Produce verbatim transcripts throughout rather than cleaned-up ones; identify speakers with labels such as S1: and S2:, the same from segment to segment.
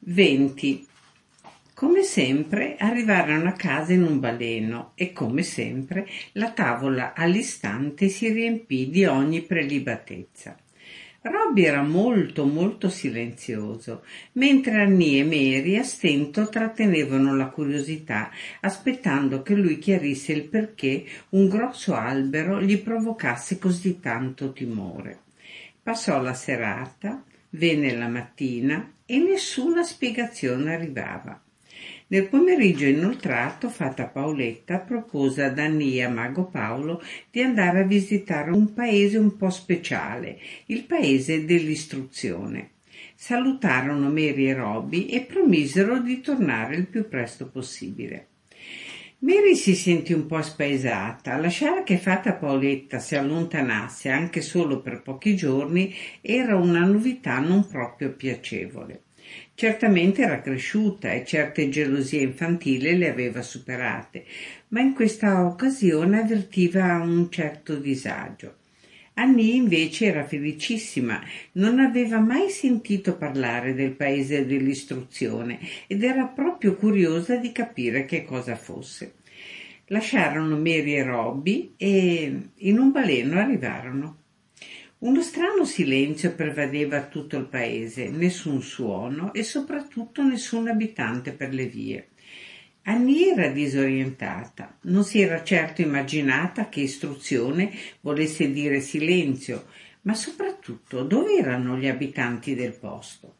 S1: venti. Come sempre arrivarono a casa in un baleno e come sempre la tavola all'istante si riempì di ogni prelibatezza. Robby era molto molto silenzioso, mentre Annie e Mary a stento trattenevano la curiosità, aspettando che lui chiarisse il perché un grosso albero gli provocasse così tanto timore. Passò la serata, venne la mattina e nessuna spiegazione arrivava. Nel pomeriggio inoltrato, Fata Paoletta propose ad Annie e a Mago Paolo di andare a visitare un paese un po' speciale, il paese dell'istruzione. Salutarono Mary e Robby e promisero di tornare il più presto possibile. Mary si sentì un po' spaesata. Lasciare che Fata Paoletta si allontanasse anche solo per pochi giorni era una novità non proprio piacevole. Certamente era cresciuta e certe gelosie infantili le aveva superate, ma in questa occasione avvertiva un certo disagio. Annie invece era felicissima, non aveva mai sentito parlare del paese dell'istruzione ed era proprio curiosa di capire che cosa fosse. Lasciarono Mary e Robby e in un baleno arrivarono. Uno strano silenzio pervadeva tutto il paese, nessun suono e soprattutto nessun abitante per le vie. Annie era disorientata, non si era certo immaginata che istruzione volesse dire silenzio, ma soprattutto dove erano gli abitanti del posto.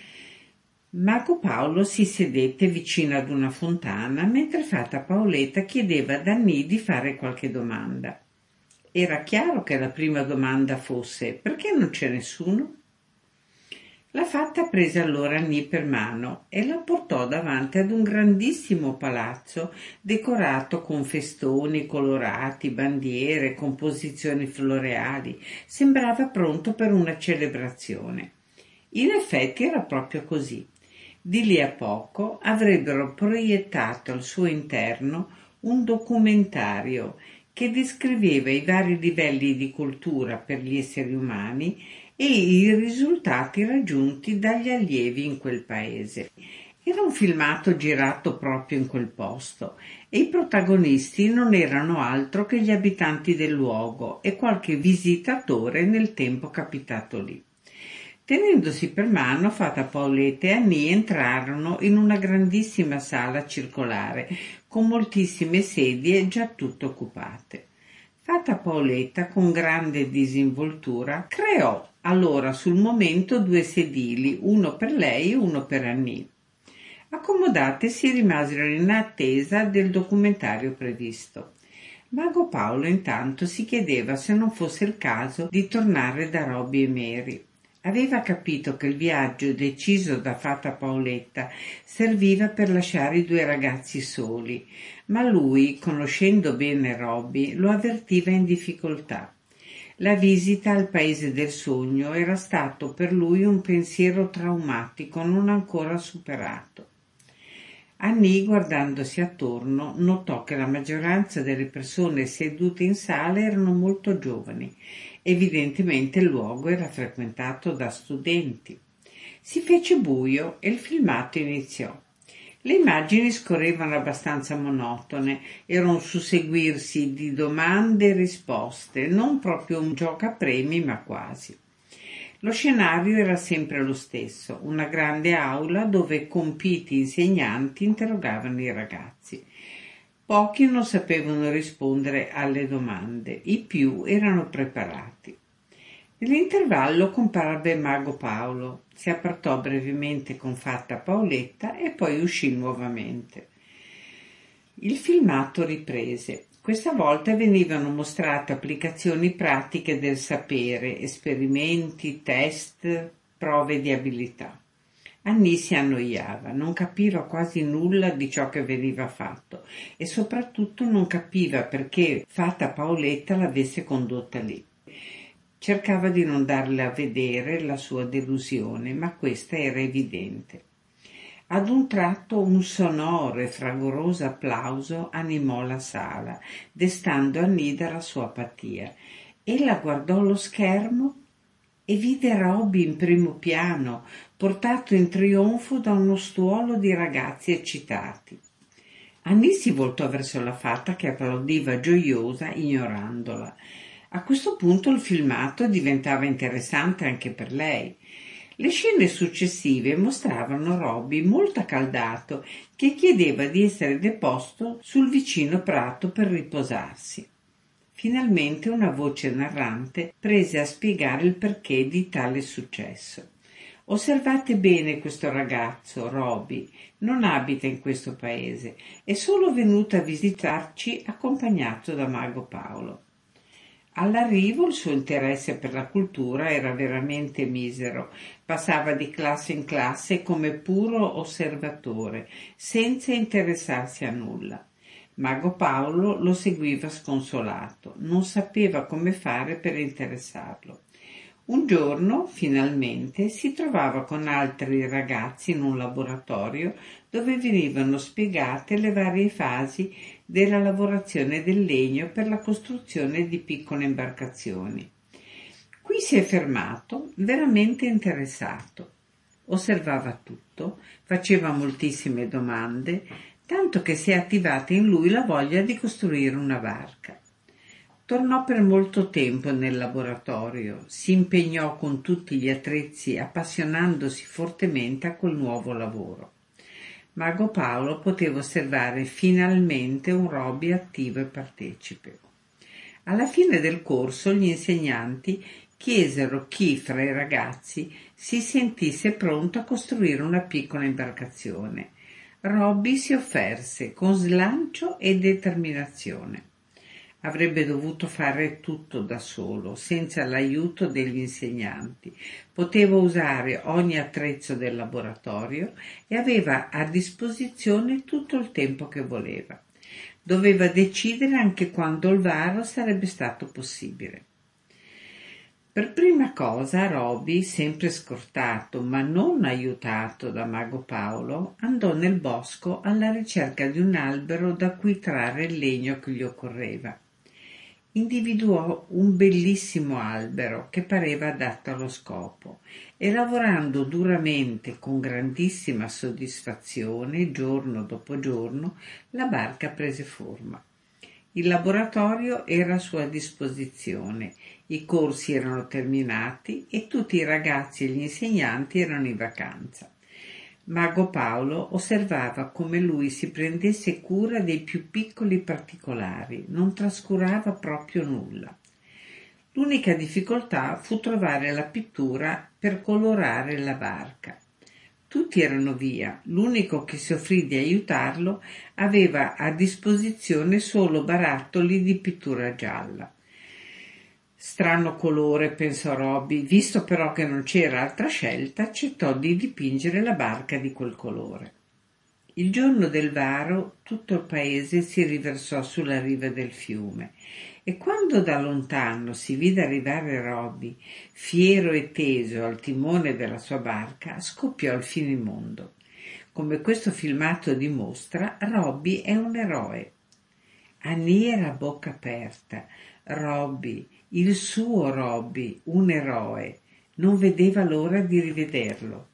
S1: Mago Paolo si sedette vicino ad una fontana mentre Fata Paoletta chiedeva ad Annie di fare qualche domanda. Era chiaro che la prima domanda fosse: perché non c'è nessuno? La Fata prese allora Annie per mano e la portò davanti ad un grandissimo palazzo decorato con festoni colorati, bandiere, composizioni floreali. Sembrava pronto per una celebrazione. In effetti era proprio così. Di lì a poco avrebbero proiettato al suo interno un documentario che descriveva i vari livelli di cultura per gli esseri umani e i risultati raggiunti dagli allievi in quel paese. Era un filmato girato proprio in quel posto e i protagonisti non erano altro che gli abitanti del luogo e qualche visitatore nel tempo capitato lì. Tenendosi per mano, Fata Paoletta e Annie entrarono in una grandissima sala circolare con moltissime sedie già tutte occupate. Fata Paoletta, con grande disinvoltura, creò allora sul momento due sedili, uno per lei e uno per Annie. Accomodate si rimasero in attesa del documentario previsto. Mago Paolo intanto si chiedeva se non fosse il caso di tornare da Robby e Mary. Aveva capito che il viaggio deciso da Fata Paoletta serviva per lasciare i due ragazzi soli, ma lui, conoscendo bene Robby, lo avvertiva in difficoltà. La visita al paese del sogno era stato per lui un pensiero traumatico non ancora superato. Annie, guardandosi attorno, notò che la maggioranza delle persone sedute in sala erano molto giovani. Evidentemente il luogo era frequentato da studenti. Si fece buio e il filmato iniziò. Le immagini scorrevano abbastanza monotone, era un susseguirsi di domande e risposte, non proprio un giocapremi, ma quasi. Lo scenario era sempre lo stesso, una grande aula dove compiti insegnanti interrogavano i ragazzi. Pochi non sapevano rispondere alle domande, i più erano preparati. Nell'intervallo comparve Mago Paolo, si appartò brevemente con Fata Paoletta e poi uscì nuovamente. Il filmato riprese. Questa volta venivano mostrate applicazioni pratiche del sapere, esperimenti, test, prove di abilità. Annie si annoiava, non capiva quasi nulla di ciò che veniva fatto e soprattutto non capiva perché Fata Paoletta l'avesse condotta lì. Cercava di non darle a vedere la sua delusione, ma questa era evidente. Ad un tratto un sonoro e fragoroso applauso animò la sala, destando Annie dalla sua apatia. Ella guardò lo schermo e vide Roby in primo piano, portato in trionfo da uno stuolo di ragazzi eccitati. Annie si voltò verso la fata che applaudiva gioiosa, ignorandola. A questo punto il filmato diventava interessante anche per lei. Le scene successive mostravano Roby molto accaldato, che chiedeva di essere deposto sul vicino prato per riposarsi. Finalmente una voce narrante prese a spiegare il perché di tale successo. Osservate bene questo ragazzo, Roby, non abita in questo paese, è solo venuto a visitarci accompagnato da Mago Paolo. All'arrivo il suo interesse per la cultura era veramente misero, passava di classe in classe come puro osservatore, senza interessarsi a nulla. Mago Paolo lo seguiva sconsolato, non sapeva come fare per interessarlo. Un giorno, finalmente, si trovava con altri ragazzi in un laboratorio dove venivano spiegate le varie fasi della lavorazione del legno per la costruzione di piccole imbarcazioni. Qui si è fermato, veramente interessato. Osservava tutto, faceva moltissime domande, tanto che si è attivata in lui la voglia di costruire una barca. Tornò per molto tempo nel laboratorio, si impegnò con tutti gli attrezzi, appassionandosi fortemente a quel nuovo lavoro. Mago Paolo poteva osservare finalmente un Roby attivo e partecipe. Alla fine del corso gli insegnanti chiesero chi fra i ragazzi si sentisse pronto a costruire una piccola imbarcazione. Roby si offerse con slancio e determinazione. Avrebbe dovuto fare tutto da solo, senza l'aiuto degli insegnanti. Poteva usare ogni attrezzo del laboratorio e aveva a disposizione tutto il tempo che voleva. Doveva decidere anche quando il varo sarebbe stato possibile. Per prima cosa Roby, sempre scortato ma non aiutato da Mago Paolo, andò nel bosco alla ricerca di un albero da cui trarre il legno che gli occorreva. Individuò un bellissimo albero che pareva adatto allo scopo e, lavorando duramente con grandissima soddisfazione, giorno dopo giorno, la barca prese forma. Il laboratorio era a sua disposizione, i corsi erano terminati e tutti i ragazzi e gli insegnanti erano in vacanza. Mago Paolo osservava come lui si prendesse cura dei più piccoli particolari, non trascurava proprio nulla. L'unica difficoltà fu trovare la pittura per colorare la barca. Tutti erano via, l'unico che si offrì di aiutarlo aveva a disposizione solo barattoli di pittura gialla. Strano colore, pensò Roby, visto però che non c'era altra scelta, accettò di dipingere la barca di quel colore. Il giorno del varo tutto il paese si riversò sulla riva del fiume e quando da lontano si vide arrivare Roby, fiero e teso al timone della sua barca, scoppiò il finimondo. Come questo filmato dimostra, Roby è un eroe. Annie era a bocca aperta. Roby, il suo Roby, un eroe, non vedeva l'ora di rivederlo.